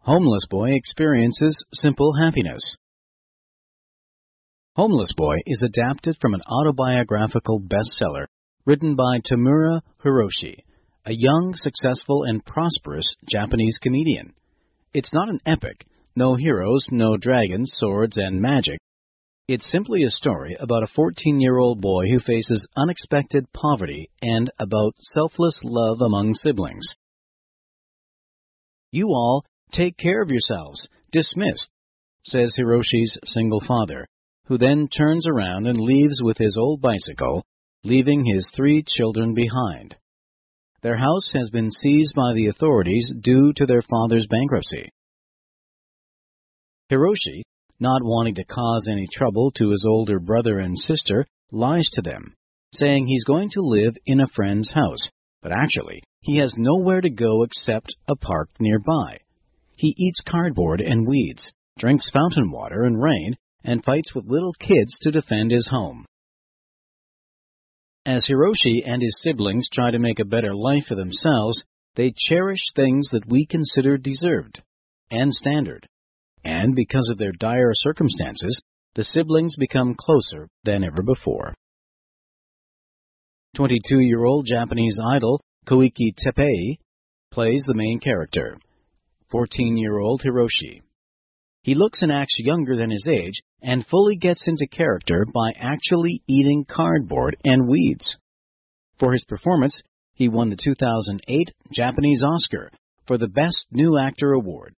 Homeless Boy experiences simple happiness. Homeless Boy is adapted from an autobiographical bestseller written by Tamura Hiroshi, a young, successful, and prosperous Japanese comedian. It's not an epic, no heroes, no dragons, swords, and magic. It's simply a story about a 14-year-old boy who faces unexpected poverty and about selfless love among siblings. "You all take care of yourselves. Dismissed," says Hiroshi's single father, who then turns around and leaves with his old bicycle, leaving his 3 children behind. Their house has been seized by the authorities due to their father's bankruptcy. Hiroshi, not wanting to cause any trouble to his older brother and sister, lies to them, saying he's going to live in a friend's house, but actually he has nowhere to go except a park nearby. He eats cardboard and weeds, drinks fountain water and rain, and fights with little kids to defend his home. As Hiroshi and his siblings try to make a better life for themselves, they cherish things that we consider deserved and standard. And because of their dire circumstances, the siblings become closer than ever before. 22-year-old Japanese idol Koiki Teppei plays the main character, 14-year-old Hiroshi. He looks and acts younger than his age and fully gets into character by actually eating cardboard and weeds. For his performance, he won the 2008 Japanese Oscar for the Best New Actor Award.